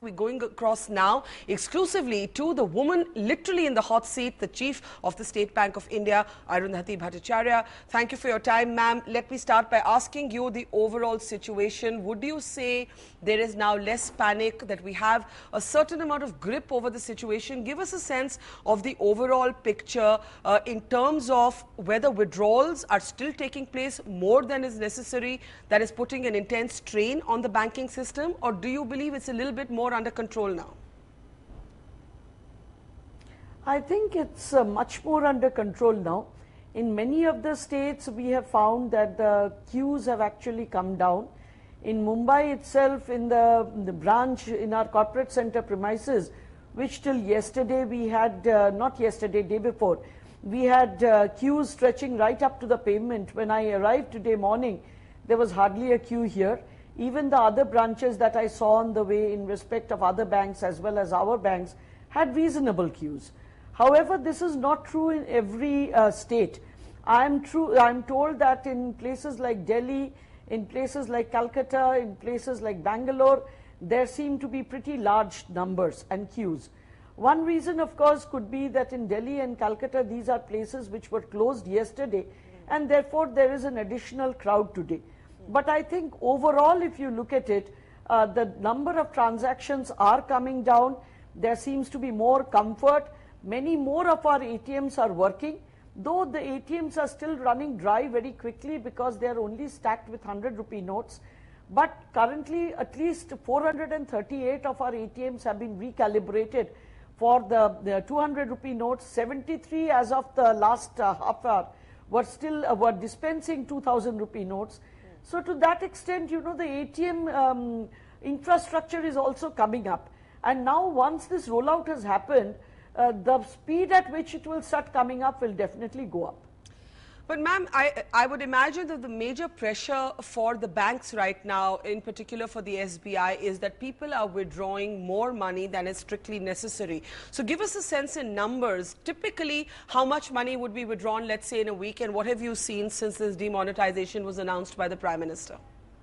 We're going across now exclusively to the woman literally in the hot seat, the Chief of the State Bank of India, Arundhati Bhattacharya. Thank you for your time, ma'am. Let me start by asking you the overall situation. Would you say there is now less panic, that we have a certain amount of grip over the situation? Give us a sense of the overall picture in terms of whether withdrawals are still taking place more than is necessary, that is putting an intense strain on the banking system, or do you believe it's a little bit more under control now? I think it's much more under control now. In many of the states, we have found that the queues have actually come down. In Mumbai itself, in the branch in our corporate center premises, which till yesterday we had, not yesterday, day before, we had queues stretching right up to the pavement. When I arrived today morning, there was hardly a queue here. Even the other branches that I saw on the way in respect of other banks as well as our banks had reasonable queues. However, this is not true in every state. I'm told that in places like Delhi, in places like Calcutta, in places like Bangalore, there seem to be pretty large numbers and queues. One reason, of course, could be that in Delhi and Calcutta, these are places which were closed yesterday, and therefore there is an additional crowd today. But I think overall, if you look at it, the number of transactions are coming down. There seems to be more comfort. Many more of our ATMs are working, though the ATMs are still running dry very quickly because they are only stacked with 100 rupee notes. But currently, at least 438 of our ATMs have been recalibrated for the 200 rupee notes. 73 as of the last half hour were dispensing 2000 rupee notes. So to that extent, you know, the ATM infrastructure is also coming up. And now once this rollout has happened, the speed at which it will start coming up will definitely go up. But ma'am, I would imagine that the major pressure for the banks right now, in particular for the SBI, is that people are withdrawing more money than is strictly necessary. So give us a sense in numbers. Typically, how much money would be withdrawn, let's say, in a week, and what have you seen since this demonetization was announced by the Prime Minister?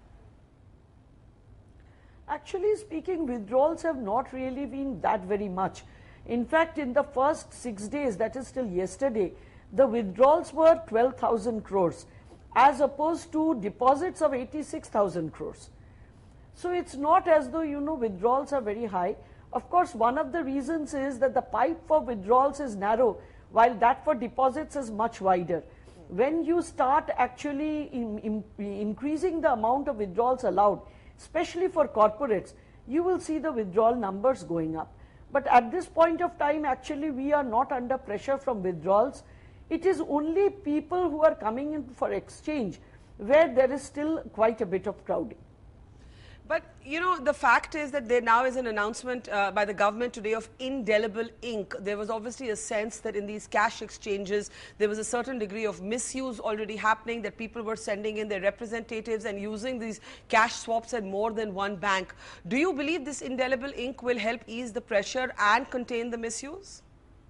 Actually speaking, withdrawals have not really been that very much. In fact, in the first 6 days, that is till yesterday, the withdrawals were 12,000 crores as opposed to deposits of 86,000 crores. So it's not as though, you know, withdrawals are very high. Of course, one of the reasons is that the pipe for withdrawals is narrow, while that for deposits is much wider. When you start actually increasing the amount of withdrawals allowed, especially for corporates, you will see the withdrawal numbers going up. But at this point of time, actually, we are not under pressure from withdrawals. It is only people who are coming in for exchange where there is still quite a bit of crowding. But, you know, the fact is that there now is an announcement by the government today of indelible ink. There was obviously a sense that in these cash exchanges, there was a certain degree of misuse already happening, that people were sending in their representatives and using these cash swaps at more than one bank. Do you believe this indelible ink will help ease the pressure and contain the misuse?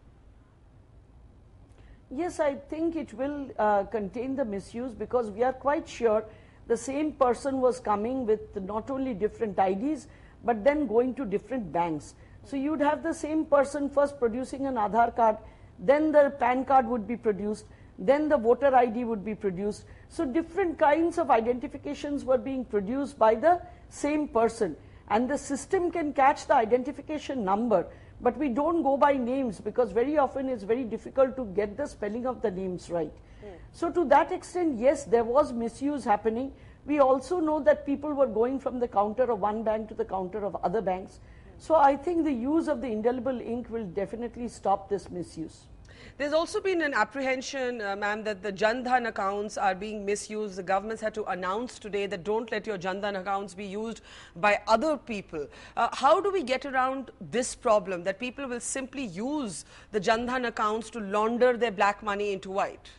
Yes, I think it will contain the misuse, because we are quite sure the same person was coming with not only different IDs, but then going to different banks. So you'd have the same person first producing an Aadhaar card, then the PAN card would be produced, then the voter ID would be produced. So different kinds of identifications were being produced by the same person. And the system can catch the identification number, but we don't go by names, because very often it's very difficult to get the spelling of the names right. So to that extent, yes, there was misuse happening. We also know that people were going from the counter of one bank to the counter of other banks. So I think the use of the indelible ink will definitely stop this misuse. There's also been an apprehension, ma'am, that the Jan Dhan accounts are being misused. The government's had to announce today that don't let your Jan Dhan accounts be used by other people. How do we get around this problem, that people will simply use the Jan Dhan accounts to launder their black money into white?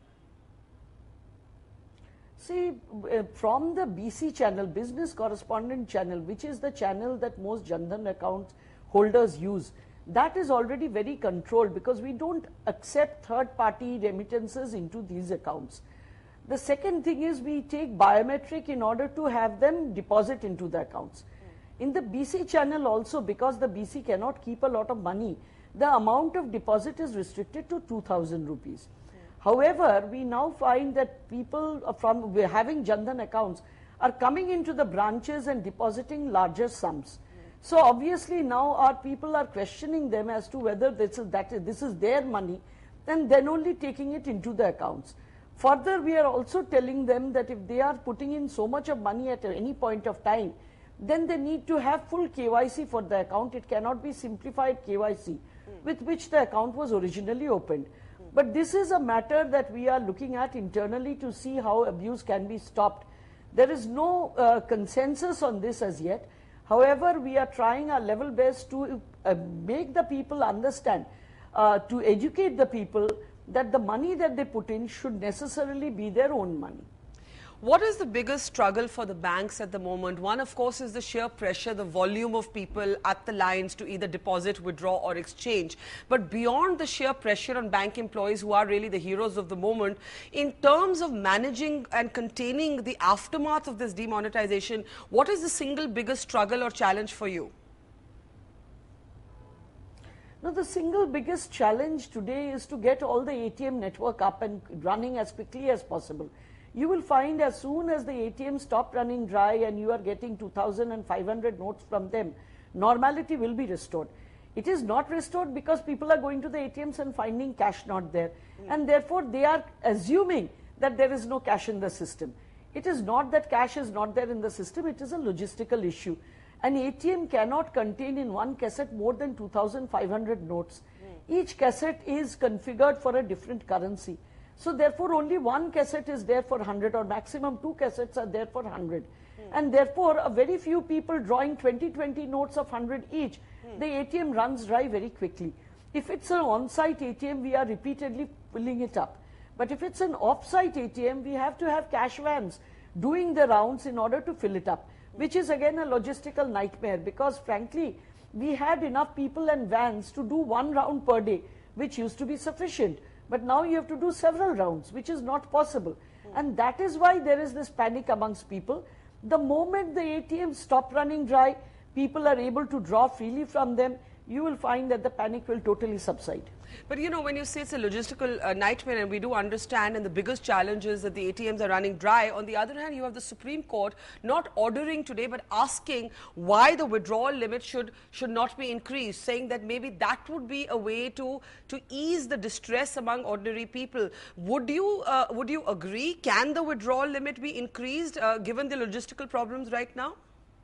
See, from the BC channel, Business Correspondent channel, which is the channel that most Jan Dhan account holders use, that is already very controlled, because we don't accept third-party remittances into these accounts. The second thing is we take biometric in order to have them deposit into the accounts. In the BC channel also, because the BC cannot keep a lot of money, the amount of deposit is restricted to 2,000 rupees. However, we now find that people from having Jan Dhan accounts are coming into the branches and depositing larger sums. So obviously now our people are questioning them as to whether this is their money, and then only taking it into the accounts. Further, we are also telling them that if they are putting in so much of money at any point of time, then they need to have full KYC for the account. It cannot be simplified KYC with which the account was originally opened. But this is a matter that we are looking at internally to see how abuse can be stopped. There is no consensus on this as yet. However, we are trying our level best to make the people understand, to educate the people that the money that they put in should necessarily be their own money. What is the biggest struggle for the banks at the moment? One, of course, is the sheer pressure, the volume of people at the lines to either deposit, withdraw or exchange. But beyond the sheer pressure on bank employees, who are really the heroes of the moment, in terms of managing and containing the aftermath of this demonetization, what is the single biggest struggle or challenge for you? Now, the single biggest challenge today is to get all the ATM network up and running as quickly as possible. You will find as soon as the ATM stop running dry and you are getting 2,500 notes from them, normality will be restored. It is not restored because people are going to the ATMs and finding cash not there. And therefore, they are assuming that there is no cash in the system. It is not that cash is not there in the system, it is a logistical issue. An ATM cannot contain in one cassette more than 2,500 notes. Each cassette is configured for a different currency. So therefore, only one cassette is there for 100, or maximum 2 cassettes are there for 100. And therefore, a very few people drawing 20 notes of 100 each, the ATM runs dry very quickly. If it's an on-site ATM, we are repeatedly filling it up. But if it's an off-site ATM, we have to have cash vans doing the rounds in order to fill it up, which is again a logistical nightmare, because frankly, we had enough people and vans to do 1 round per day, which used to be sufficient. But now you have to do several rounds, which is not possible. And that is why there is this panic amongst people. The moment the ATMs stop running dry, people are able to draw freely from them, you will find that the panic will totally subside. But you know, when you say it's a logistical nightmare, and we do understand, and the biggest challenge is that the ATMs are running dry. On the other hand, you have the Supreme Court not ordering today, but asking why the withdrawal limit should not be increased, saying that maybe that would be a way to ease the distress among ordinary people. Would you agree? Can the withdrawal limit be increased given the logistical problems right now?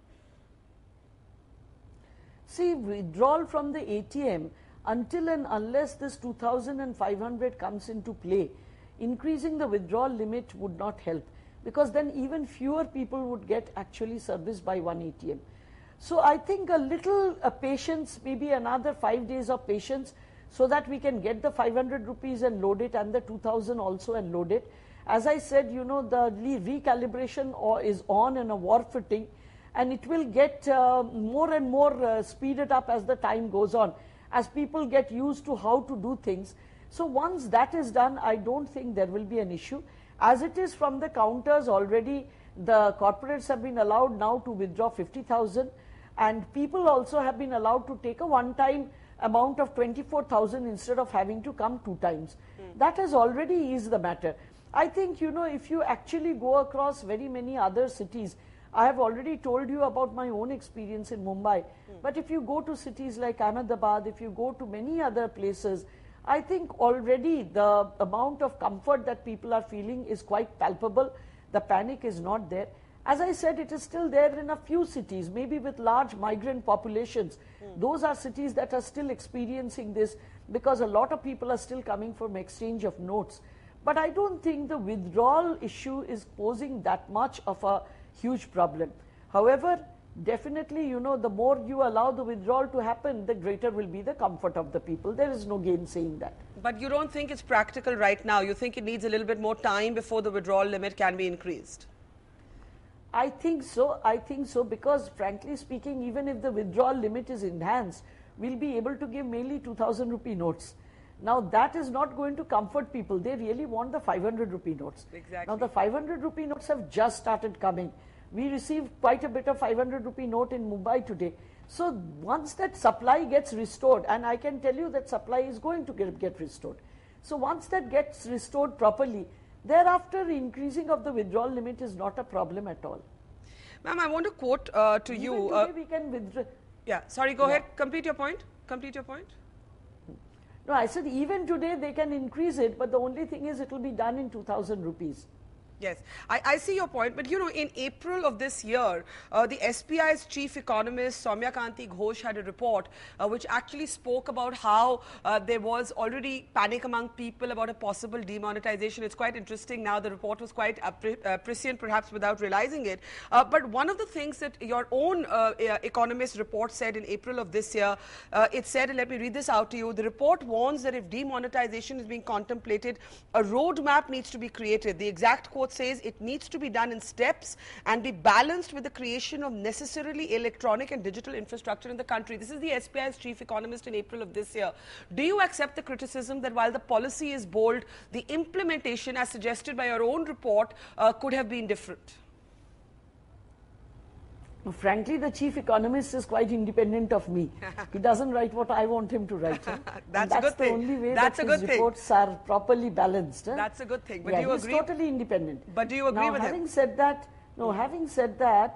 See, withdrawal from the ATM, until and unless this 2,500 comes into play, increasing the withdrawal limit would not help, because then even fewer people would get actually serviced by one ATM. So I think a little patience, maybe another 5 days of patience, so that we can get the 500 rupees and load it, and the 2,000 also and load it. As I said, you know, the recalibration is on and a war footing, and it will get more and more speeded up as the time goes on, as people get used to how to do things. So once that is done, I don't think there will be an issue. As it is, from the counters already, the corporates have been allowed now to withdraw 50,000, and people also have been allowed to take a one-time amount of 24,000 instead of having to come 2 times. That has already eased the matter. I think, you know, if you actually go across very many other cities, I have already told you about my own experience in Mumbai, but if you go to cities like Ahmedabad, if you go to many other places, I think already the amount of comfort that people are feeling is quite palpable. The panic is not there. As I said, it is still there in a few cities, maybe with large migrant populations. Those are cities that are still experiencing this, because a lot of people are still coming from exchange of notes. But I don't think the withdrawal issue is posing that much of a huge problem. However, definitely, you know, the more you allow the withdrawal to happen, the greater will be the comfort of the people. There is no gainsaying that. But you don't think it's practical right now? You think it needs a little bit more time before the withdrawal limit can be increased? I think so. I think so, because frankly speaking, even if the withdrawal limit is enhanced, we'll be able to give mainly 2,000 rupee notes. Now that is not going to comfort people. They really want the 500 rupee notes. Exactly. Now the 500 rupee notes have just started coming. We received quite a bit of 500 rupee note in Mumbai today. So once that supply gets restored, and I can tell you that supply is going to get restored. So once that gets restored properly, thereafter increasing of the withdrawal limit is not a problem at all. Ma'am, I want to quote to Even you. today we can withdraw. Yeah, sorry, go ahead. Complete your point. Complete your point. No, I said even today they can increase it, but the only thing is it will be done in 2,000 rupees. Yes, I see your point, but you know, in April of this year, the SBI's chief economist Soumya Kanti Ghosh had a report which actually spoke about how there was already panic among people about a possible demonetization. It's quite interesting now. The report was quite prescient, perhaps without realizing it. But one of the things that your own economist report said in April of this year, it said, and let me read this out to you, the report warns that if demonetization is being contemplated, a roadmap needs to be created. The exact quote says it needs to be done in steps and be balanced with the creation of necessarily electronic and digital infrastructure in the country. This is the SBI's chief economist in April of this year. Do you accept the criticism that while the policy is bold, the implementation as suggested by your own report could have been different? Frankly, the chief economist is quite independent of me. He doesn't write what I want him to write. That's a good thing. That's the only way that his reports are properly balanced. That's a good thing. But yeah, do you he's agree? Totally independent. But do you agree with him? Having said that, having said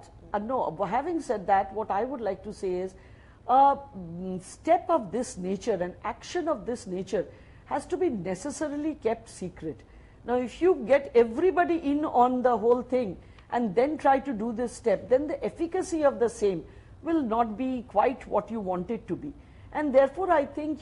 that, what I would like to say is, a step of this nature, an action of this nature, has to be necessarily kept secret. Now, if you get everybody in on the whole thing, and then try to do this step, then the efficacy of the same will not be quite what you want it to be. And therefore, I think,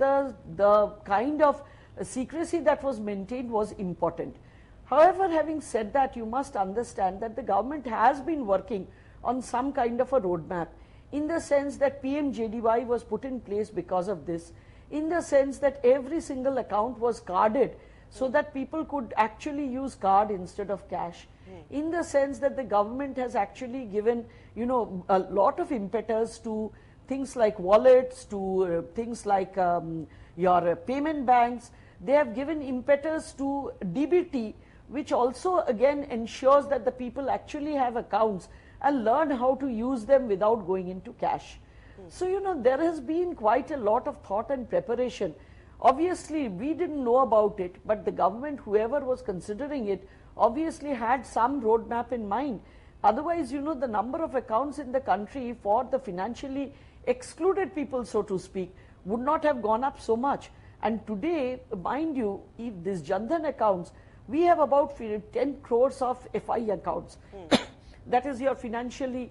the kind of secrecy that was maintained was important. However, having said that, you must understand that the government has been working on some kind of a roadmap, in the sense that PMJDY was put in place because of this, in the sense that every single account was carded so that people could actually use card instead of cash. In the sense that the government has actually given, a lot of impetus to things like wallets, to things like your payment banks. They have given impetus to DBT, which also again ensures that the people actually have accounts and learn how to use them without going into cash. So, there has been quite a lot of thought and preparation. Obviously, we didn't know about it, but the government, whoever was considering it, obviously had some roadmap in mind. Otherwise, the number of accounts in the country for the financially excluded people, so to speak, would not have gone up so much. And today, mind you, if these Jan Dhan accounts, we have about 10 crores of FI accounts. That is your financially,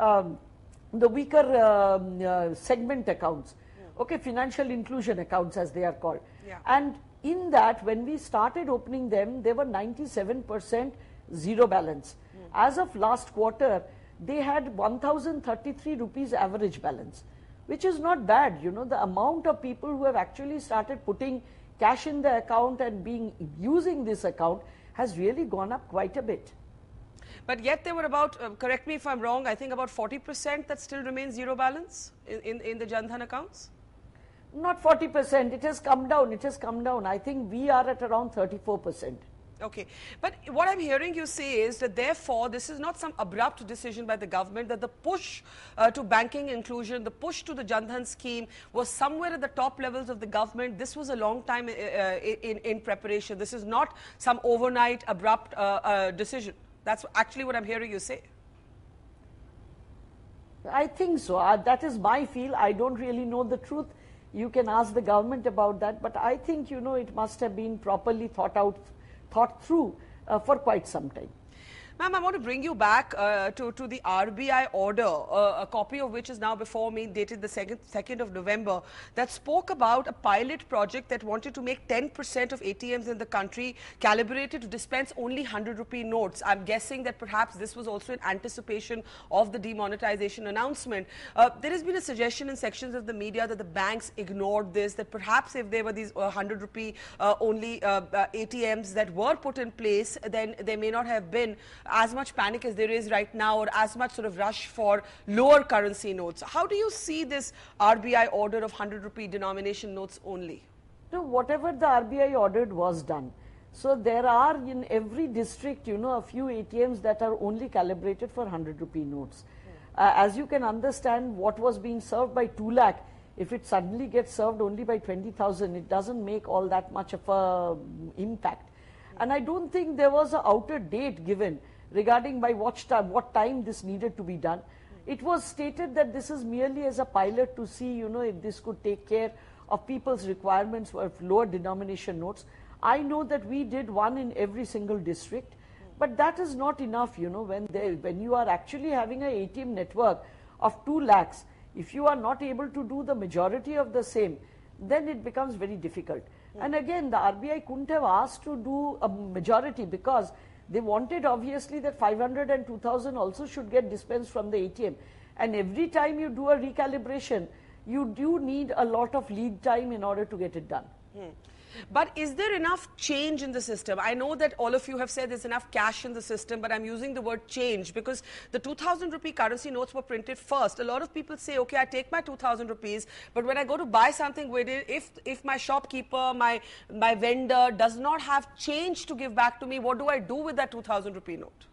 the weaker segment accounts. Okay, financial inclusion accounts as they are called. Yeah. And in that, when we started opening them, they were 97% zero balance. As of last quarter, they had 1,033 rupees average balance, which is not bad. The amount of people who have actually started putting cash in the account and using this account has really gone up quite a bit. But yet there were about, correct me if I'm wrong, I think about 40% that still remains zero balance in the Jan Dhan accounts? Not 40%, it has come down, I think we are at around 34%. Okay, but what I'm hearing you say is that therefore this is not some abrupt decision by the government, that the push to banking inclusion, the push to the Jan Dhan scheme was somewhere at the top levels of the government. This was a long time in preparation. This is not some overnight abrupt decision. That's actually what I'm hearing you say. I think so. That is my feel. I don't really know the truth. You can ask the government about that, but I think, it must have been properly thought through for quite some time. Ma'am, I want to bring you back to the RBI order, a copy of which is now before me, dated the 2nd of November, that spoke about a pilot project that wanted to make 10% of ATMs in the country calibrated to dispense only 100 rupee notes. I'm guessing that perhaps this was also in anticipation of the demonetization announcement. There has been a suggestion in sections of the media that the banks ignored this, that perhaps if there were these 100 rupee only ATMs that were put in place, then there may not have been as much panic as there is right now, or as much sort of rush for lower currency notes. How do you see this RBI order of 100 rupee denomination notes only? No, whatever the RBI ordered was done. So there are in every district, you know, a few ATMs that are only calibrated for 100 rupee notes. As you can understand, what was being served by 2 lakh, if it suddenly gets served only by 20,000, it doesn't make all that much of a impact. And I don't think there was an outer date given regarding by what time this needed to be done. It was stated that this is merely as a pilot to see, you know, if this could take care of people's requirements for lower denomination notes. I know that we did one in every single district, but that is not enough, you know, when you are actually having an ATM network of 2 lakhs, if you are not able to do the majority of the same, then it becomes very difficult. And again, the RBI couldn't have asked to do a majority because they wanted obviously that 500 and 2000 also should get dispensed from the ATM. And every time you do a recalibration, you do need a lot of lead time in order to get it done. But is there enough change in the system? I know that all of you have said there's enough cash in the system, but I'm using the word change because the 2000 rupee currency notes were printed first. A lot of people say, okay, I take my 2000 rupees, but when I go to buy something with it, if my shopkeeper, my vendor does not have change to give back to me, what do I do with that 2000 rupee note?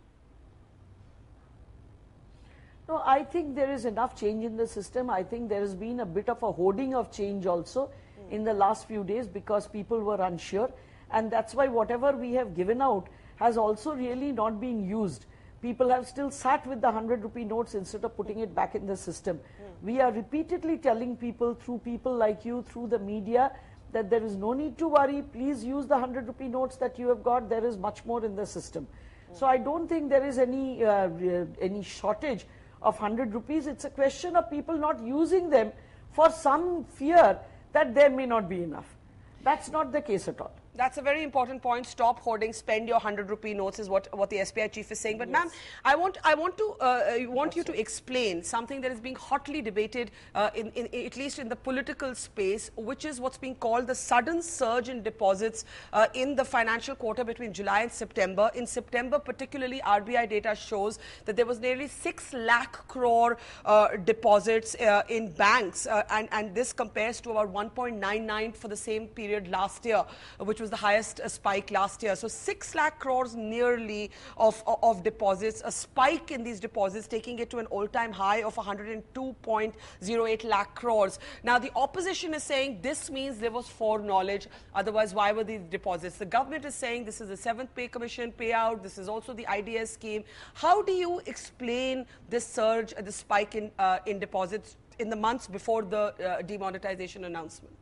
No, I think there is enough change in the system. I think there has been a bit of a hoarding of change also in the last few days because people were unsure, and that's why whatever we have given out has also really not been used. People have still sat with the 100 rupee notes instead of putting it back in the system. We are repeatedly telling people through people like you, through the media, that there is no need to worry. Please use the 100 rupee notes that you have got. There is much more in the system. So I don't think there is any shortage of 100 rupees. It's a question of people not using them for some fear that there may not be enough. That's not the case at all. That's a very important point. Stop hoarding, spend your 100 rupee notes is what the SBI chief is saying. But yes, ma'am, I want you to explain something that is being hotly debated at least in the political space, which is what's being called the sudden surge in deposits in the financial quarter between July and September. In September, particularly, RBI data shows that there was nearly 6 lakh crore deposits in banks, and this compares to about 1.99 for the same period last year, which was the highest spike last year. So 6 lakh crores nearly of deposits, a spike in these deposits taking it to an all-time high of 102.08 lakh crores. Now the opposition is saying this means there was foreknowledge, otherwise why were these deposits? The government is saying this is the 7th pay commission payout, this is also the IDS scheme. How do you explain this surge, this spike in deposits in the months before the demonetization announcement?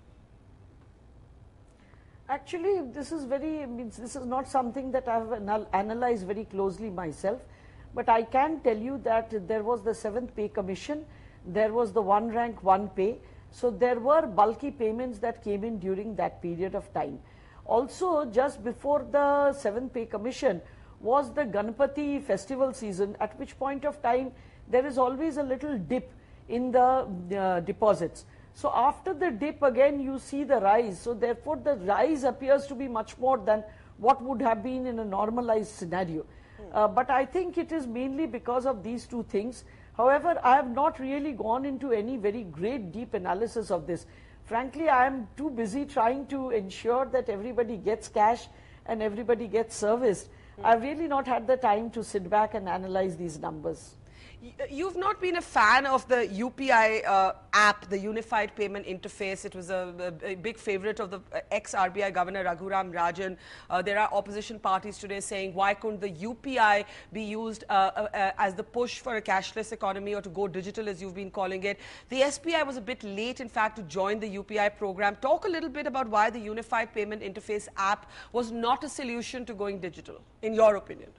Actually, this is this is not something that I have analyzed very closely myself, but I can tell you that there was the 7th pay commission, there was the one rank, one pay, so there were bulky payments that came in during that period of time. Also, just before the 7th pay commission was the Ganpati festival season, at which point of time there is always a little dip in the deposits. So after the dip again you see the rise, so therefore the rise appears to be much more than what would have been in a normalized scenario. But I think it is mainly because of these two things. However, I have not really gone into any very great deep analysis of this. Frankly, I am too busy trying to ensure that everybody gets cash and everybody gets serviced. I've really not had the time to sit back and analyze these numbers. You've not been a fan of the UPI app, the Unified Payment Interface. It was a big favorite of the ex-RBI Governor Raghuram Rajan. There are opposition parties today saying, why couldn't the UPI be used as the push for a cashless economy or to go digital, as you've been calling it? The SBI was a bit late, in fact, to join the UPI program. Talk a little bit about why the Unified Payment Interface app was not a solution to going digital, in your opinion.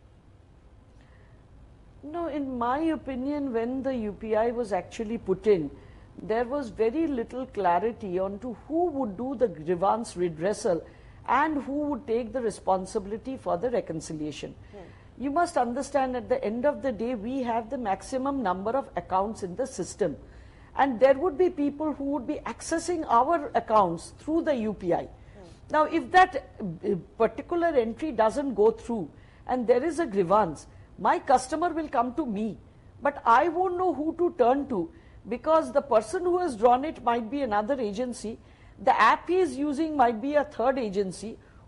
No, in my opinion, when the UPI was actually put in, there was very little clarity on to who would do the grievance redressal and who would take the responsibility for the reconciliation. You must understand, at the end of the day, we have the maximum number of accounts in the system, and there would be people who would be accessing our accounts through the UPI. Now, if that particular entry doesn't go through and there is a grievance, my customer will come to me, but I won't know who to turn to, because the person who has drawn it might be another agency, the app he is using might be a third agency.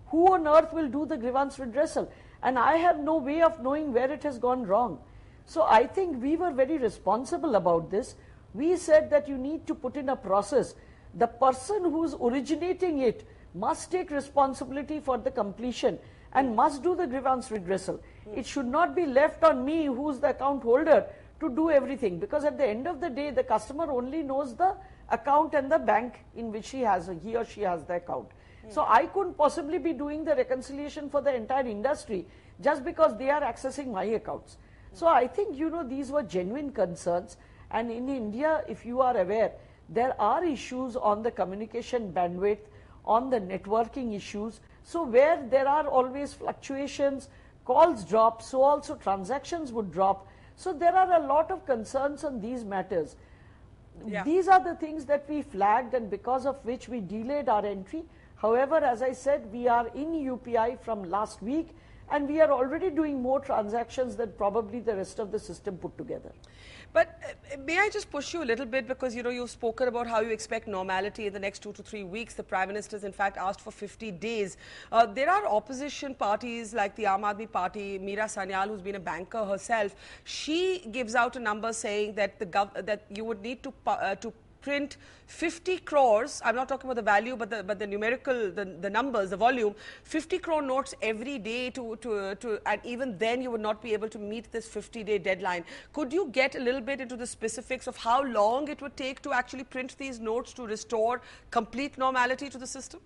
who on earth will do the grievance redressal? And I have no way of knowing where it has gone wrong. So I think we were very responsible about this. We said that you need to put in a process. The person who's originating it must take responsibility for the completion and must do the grievance redressal. It should not be left on me, who's the account holder, to do everything, because at the end of the day the customer only knows the account and the bank in which he or she has the account. So I couldn't possibly be doing the reconciliation for the entire industry just because they are accessing my accounts. So I think, you know, these were genuine concerns, and in India, if you are aware, there are issues on the communication bandwidth, on the networking issues. So where there are always fluctuations, calls drop, so also transactions would drop. So there are a lot of concerns on these matters. Yeah. These are the things that we flagged, and because of which we delayed our entry. However, as I said, we are in UPI from last week, and we are already doing more transactions than probably the rest of the system put together. But may I just push you a little bit, because you know you've spoken about how you expect normality in the next 2 to 3 weeks. The Prime Minister has in fact asked for 50 days. There are opposition parties like the Aam Aadmi Party. Meera Sanyal, who's been a banker herself, she gives out a number saying that that you would need to print 50 crores, I'm not talking about the value, but the numerical, the numbers, the volume, 50 crore notes every day and even then you would not be able to meet this 50-day deadline. Could you get a little bit into the specifics of how long it would take to actually print these notes to restore complete normality to the system?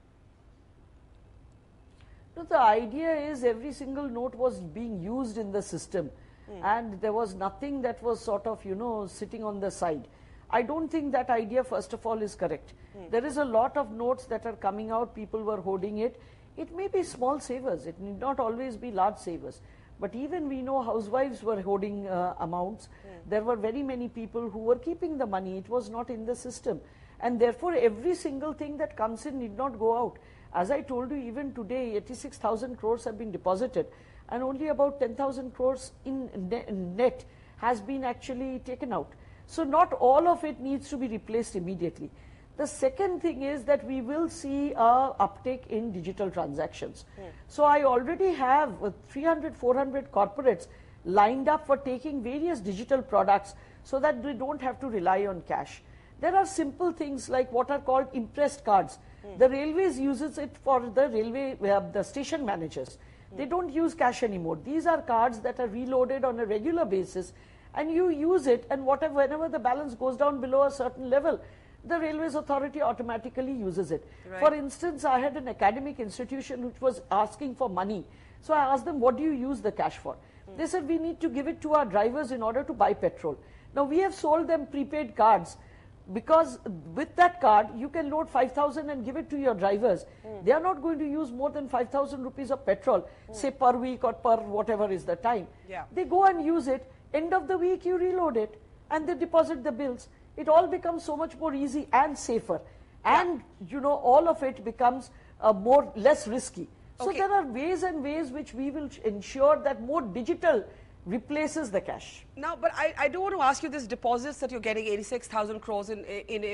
No, the idea is every single note was being used in the system, and there was nothing that was sort of, you know, sitting on the side. I don't think that idea, first of all, is correct. There is a lot of notes that are coming out, people were hoarding it. It may be small savers, it need not always be large savers. But even we know housewives were hoarding amounts. There were very many people who were keeping the money, it was not in the system. And therefore, every single thing that comes in need not go out. As I told you, even today, 86,000 crores have been deposited, and only about 10,000 crores in net has been actually taken out. So not all of it needs to be replaced immediately. The second thing is that we will see a uptake in digital transactions. So I already have 300, 400 corporates lined up for taking various digital products so that they don't have to rely on cash. There are simple things like what are called impressed cards. The railways uses it for the railway, the station managers. They don't use cash anymore. These are cards that are reloaded on a regular basis, and you use it, and whenever the balance goes down below a certain level, the Railways Authority automatically uses it. Right. For instance, I had an academic institution which was asking for money. So I asked them, what do you use the cash for? They said, we need to give it to our drivers in order to buy petrol. Now, we have sold them prepaid cards, because with that card, you can load 5,000 and give it to your drivers. They are not going to use more than 5,000 rupees of petrol, say per week or per whatever is the time. Yeah. They go and use it. End of the week, you reload it, and they deposit the bills. It all becomes so much more easy and safer. And, you know, all of it becomes less risky. So there are ways and ways which we will ensure that more digital replaces the cash. Now, but I do want to ask you, this deposits that you're getting, 86,000 crores in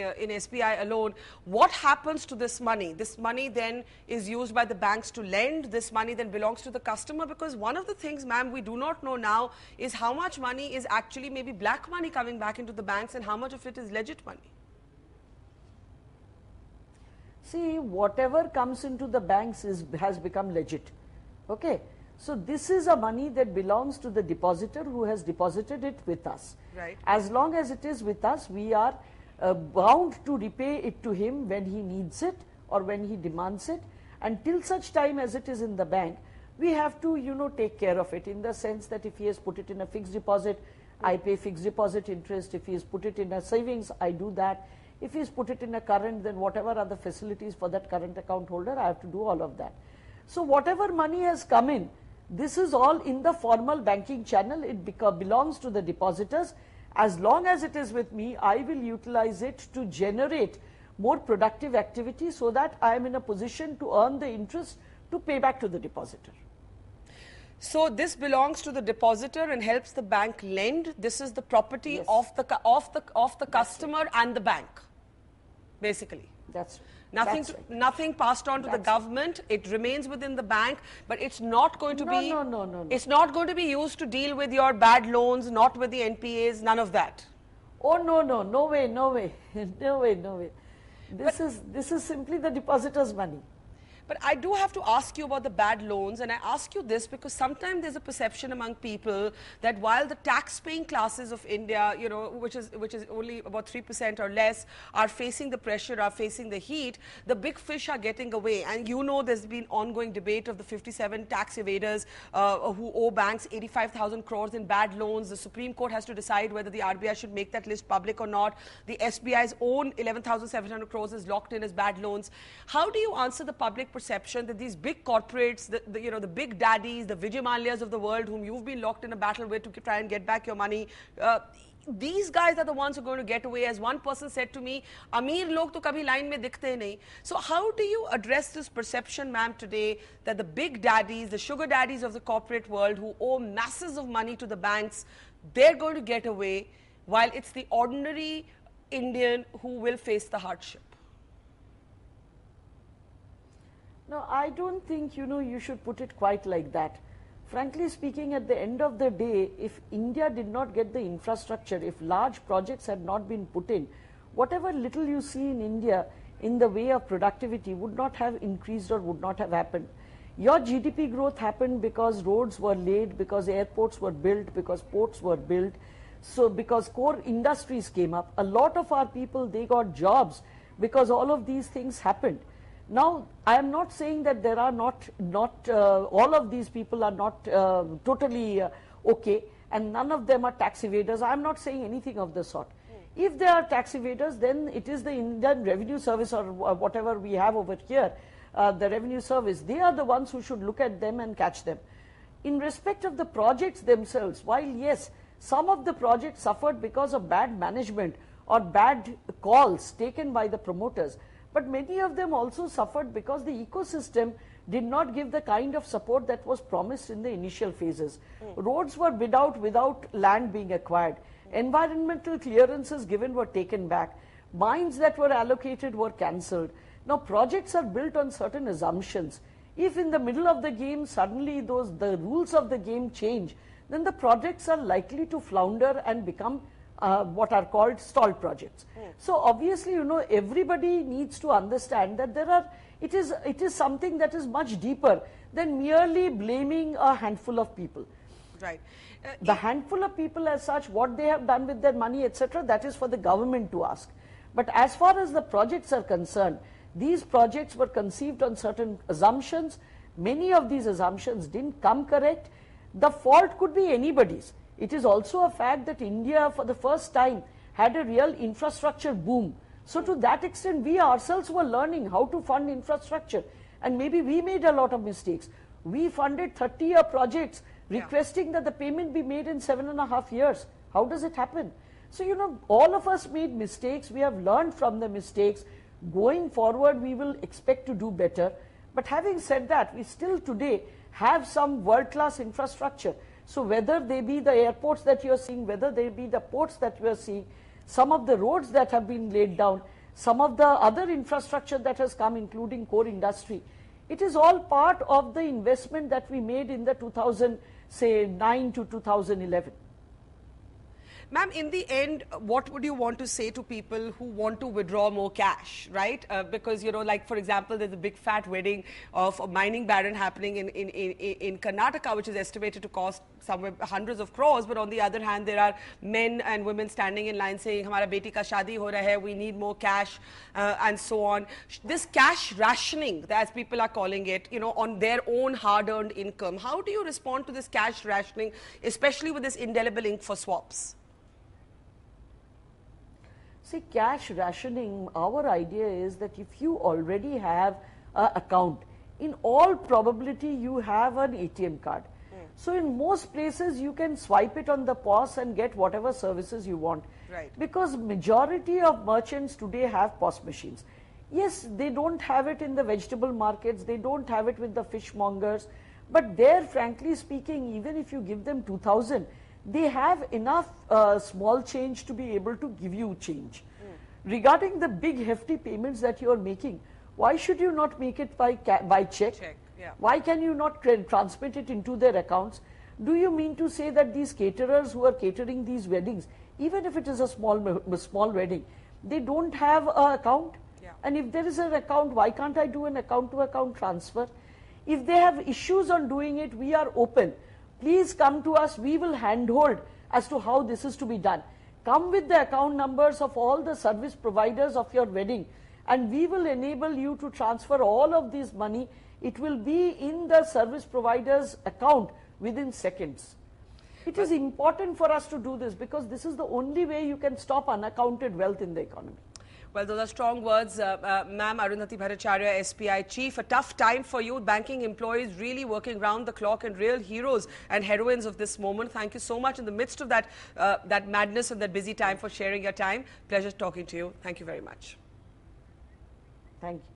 SBI alone, what happens to this money? This money then is used by the banks to lend, this money then belongs to the customer, because one of the things, ma'am, we do not know now is how much money is actually maybe black money coming back into the banks and how much of it is legit money. See, whatever comes into the banks has become legit. Okay. So this is a money that belongs to the depositor who has deposited it with us. Right. As long as it is with us, we are bound to repay it to him when he needs it or when he demands it. Until such time as it is in the bank, we have to, you know, take care of it, in the sense that if he has put it in a fixed deposit, I pay fixed deposit interest. If he has put it in a savings, I do that. If he has put it in a current, then whatever are the facilities for that current account holder, I have to do all of that. So whatever money has come in, this is all in the formal banking channel. It belongs to the depositors. As long as it is with me, I will utilize it to generate more productive activity so that I am in a position to earn the interest to pay back to the depositor. So this belongs to the depositor and helps the bank lend. This is the property of the customer and the bank. basically. That's Nothing, that's right. nothing passed on to the That's government. It remains within the bank, but it's not going to be. No. It's not going to be used to deal with your bad loans, not with the NPAs, none of that. Oh no way, no way, no way. This is simply the depositor's money. But I do have to ask you about the bad loans, and I ask you this because sometimes there's a perception among people that while the tax-paying classes of India, you know, which is only about 3% or less, are facing the pressure, are facing the heat, the big fish are getting away. And you know there's been ongoing debate of the 57 tax evaders who owe banks 85,000 crores in bad loans. The Supreme Court has to decide whether the RBI should make that list public or not. The SBI's own 11,700 crores is locked in as bad loans. How do you answer the public perception that these big corporates, the big daddies, the Vijay Mallya's of the world, whom you've been locked in a battle with to try and get back your money, these guys are the ones who are going to get away? As one person said to me, Amir log to kabhi line mein dikhte nahi. So how do you address this perception, ma'am, today that the big daddies, the sugar daddies of the corporate world who owe masses of money to the banks, they're going to get away while it's the ordinary Indian who will face the hardship? No, I don't think, you should put it quite like that. Frankly speaking, at the end of the day, if India did not get the infrastructure, if large projects had not been put in, whatever little you see in India in the way of productivity would not have increased or would not have happened. Your GDP growth happened because roads were laid, because airports were built, because ports were built, so because core industries came up. A lot of our people, they got jobs because all of these things happened. Now, I am not saying that there are not all of these people are not totally okay, and none of them are tax evaders. I am not saying anything of the sort. If they are tax evaders, then it is the Indian Revenue Service or whatever we have over here, the Revenue Service. They are the ones who should look at them and catch them. In respect of the projects themselves, while yes, some of the projects suffered because of bad management or bad calls taken by the promoters, but many of them also suffered because the ecosystem did not give the kind of support that was promised in the initial phases. Roads were bid out without land being acquired. Environmental clearances given were taken back. Mines that were allocated were cancelled. Now projects are built on certain assumptions. If in the middle of the game suddenly the rules of the game change, then the projects are likely to flounder and become what are called stalled projects. So obviously, everybody needs to understand that it is something that is much deeper than merely blaming a handful of people. Right. The handful of people as such, what they have done with their money, etc., that is for the government to ask. But as far as the projects are concerned, these projects were conceived on certain assumptions. Many of these assumptions didn't come correct. The fault could be anybody's. It is also a fact that India, for the first time, had a real infrastructure boom. So to that extent, we ourselves were learning how to fund infrastructure. And maybe we made a lot of mistakes. We funded 30-year projects requesting that the payment be made in 7.5 years. How does it happen? So, all of us made mistakes. We have learned from the mistakes. Going forward, we will expect to do better. But having said that, we still today have some world-class infrastructure. So whether they be the airports that you are seeing, whether they be the ports that you are seeing, some of the roads that have been laid down, some of the other infrastructure that has come, including core industry, it is all part of the investment that we made in the 2009 to 2011. Ma'am, in the end, what would you want to say to people who want to withdraw more cash, right? Because, like, for example, there's a big fat wedding of a mining baron happening in Karnataka, which is estimated to cost somewhere hundreds of crores. But on the other hand, there are men and women standing in line saying, "Hamara beti ka shadi ho raha hai, we need more cash," and so on. This cash rationing, as people are calling it, on their own hard-earned income. How do you respond to this cash rationing, especially with this indelible ink for swaps? See, cash rationing, our idea is that if you already have an account, in all probability you have an ATM card. So in most places you can swipe it on the POS and get whatever services you want. Right. Because majority of merchants today have POS machines. Yes, they don't have it in the vegetable markets, they don't have it with the fishmongers, but there, frankly speaking, even if you give them 2,000, they have enough small change to be able to give you change. Regarding the big hefty payments that you are making, why should you not make it by check? Yeah. Why can you not transmit it into their accounts? Do you mean to say that these caterers who are catering these weddings, even if it is a small wedding, they don't have an account? Yeah. And if there is an account, why can't I do an account-to-account transfer? If they have issues on doing it, we are open. Please come to us. We will handhold as to how this is to be done. Come with the account numbers of all the service providers of your wedding, and we will enable you to transfer all of this money. It will be in the service provider's account within seconds. It is important for us to do this because this is the only way you can stop unaccounted wealth in the economy. Well, those are strong words. Ma'am, Arundhati Bhattacharya, SPI Chief, a tough time for you. Banking employees really working round the clock and real heroes and heroines of this moment. Thank you so much in the midst of that, that madness and that busy time for sharing your time. Pleasure talking to you. Thank you very much. Thank you.